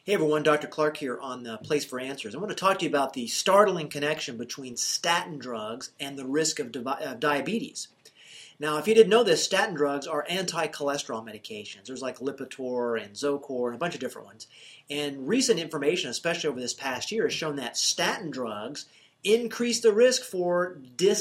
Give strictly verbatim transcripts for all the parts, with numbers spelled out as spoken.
Hey everyone, Doctor Clark here on the Place for Answers. I want to talk to you about the startling connection between statin drugs and the risk of, di- of diabetes. Now, if you didn't know this, statin drugs are anti-cholesterol medications. There's like Lipitor and Zocor and a bunch of different ones. And recent information, especially over this past year, has shown that statin drugs increase the risk for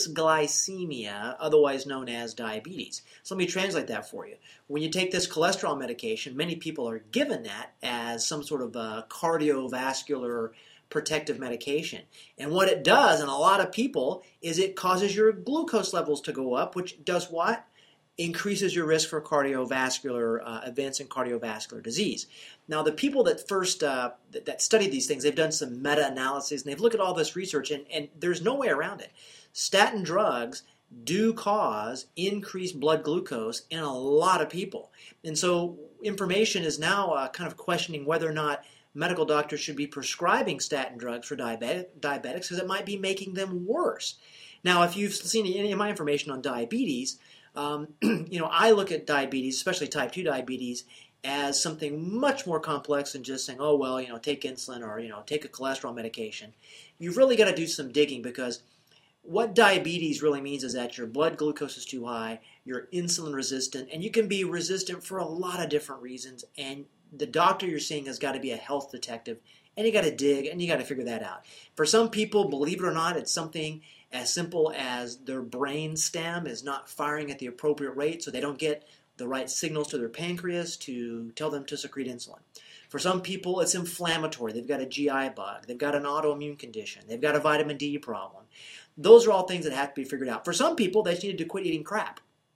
dysglycemia, otherwise known as diabetes. So let me translate that for you. When you take this cholesterol medication, many people are given that as some sort of a cardiovascular protective medication. And what it does in a lot of people is it causes your glucose levels to go up, which does what? Increases your risk for cardiovascular uh, events and cardiovascular disease. Now, the people that first uh, that, that studied these things, they've done some meta-analysis, and they've looked at all this research, and, and there's no way around it. Statin drugs do cause increased blood glucose in a lot of people. And so information is now uh, kind of questioning whether or not medical doctors should be prescribing statin drugs for diabetic, diabetics because it might be making them worse. Now, if you've seen any of my information on diabetes, um, you know, I look at diabetes, especially type two diabetes, as something much more complex than just saying, oh, well, you know, take insulin or, you know, take a cholesterol medication. You've really got to do some digging because what diabetes really means is that your blood glucose is too high, you're insulin resistant, and you can be resistant for a lot of different reasons, and the doctor you're seeing has got to be a health detective, and you got to dig, and you got to figure that out. For some people, believe it or not, it's something as simple as their brain stem is not firing at the appropriate rate, so they don't get the right signals to their pancreas to tell them to secrete insulin. For some people, it's inflammatory. They've got a G I bug. They've got an autoimmune condition. They've got a vitamin D problem. Those are all things that have to be figured out. For some people, they just needed to quit eating crap.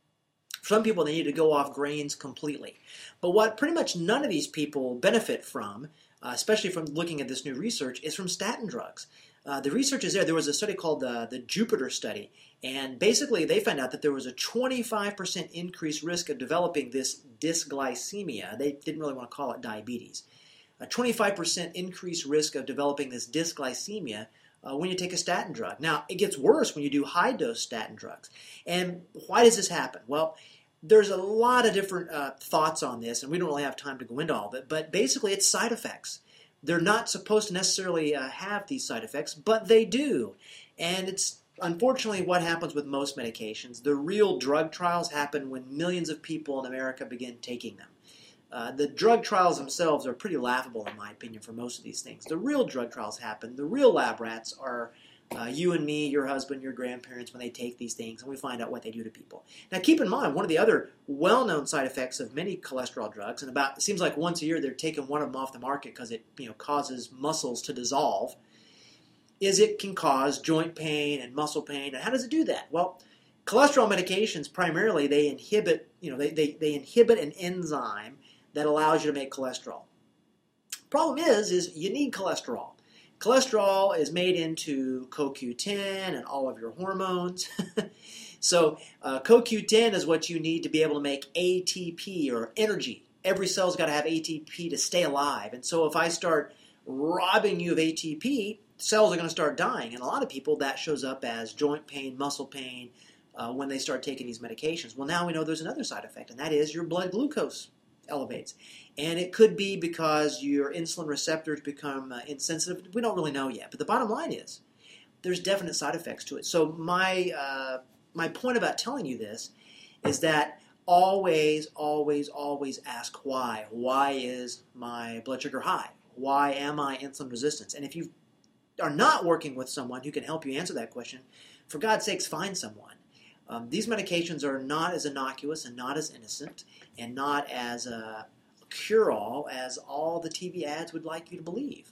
For some people, they need to go off grains completely. But what pretty much none of these people benefit from, uh, especially from looking at this new research, is from statin drugs. Uh, the research is there. There was a study called the, the Jupiter study, and basically they found out that there was a twenty-five percent increased risk of developing this dysglycemia. They didn't really want to call it diabetes. A twenty-five percent increased risk of developing this dysglycemia Uh, when you take a statin drug. Now, it gets worse when you do high-dose statin drugs. And why does this happen? Well, there's a lot of different uh, thoughts on this, and we don't really have time to go into all of it, but basically it's side effects. They're not supposed to necessarily uh, have these side effects, but they do. And it's unfortunately what happens with most medications. The real drug trials happen when millions of people in America begin taking them. Uh, the drug trials themselves are pretty laughable, in my opinion, for most of these things. The real drug trials happen. The real lab rats are uh, you and me, your husband, your grandparents, when they take these things, and we find out what they do to people. Now, keep in mind, one of the other well-known side effects of many cholesterol drugs, and about it seems like once a year they're taking one of them off the market because it you know causes muscles to dissolve, is it can cause joint pain and muscle pain. And how does it do that? Well, cholesterol medications primarily they inhibit you know they they, they inhibit an enzyme that allows you to make cholesterol. Problem is, is you need cholesterol. Cholesterol is made into C O Q ten and all of your hormones. so uh, C O Q ten is what you need to be able to make A T P or energy. Every cell's got to have A T P to stay alive. And so if I start robbing you of A T P, cells are going to start dying. And a lot of people, that shows up as joint pain, muscle pain, uh, when they start taking these medications. Well, now we know there's another side effect, and that is your blood glucose elevates. And it could be because your insulin receptors become uh, insensitive. We don't really know yet. But the bottom line is there's definite side effects to it. So my uh, my point about telling you this is that always, always, always ask why. Why is my blood sugar high? Why am I insulin resistant? And if you are not working with someone who can help you answer that question, for God's sakes, find someone. Um, these medications are not as innocuous and not as innocent and not as a cure-all as all the T V ads would like you to believe.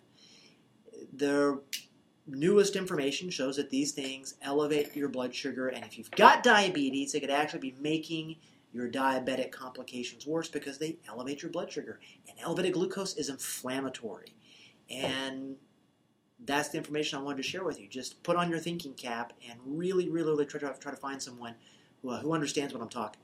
The newest information shows that these things elevate your blood sugar, and if you've got diabetes, it could actually be making your diabetic complications worse because they elevate your blood sugar. And elevated glucose is inflammatory. And that's the information I wanted to share with you. Just put on your thinking cap and really, really, really try to, try to find someone who, uh, who understands what I'm talking about.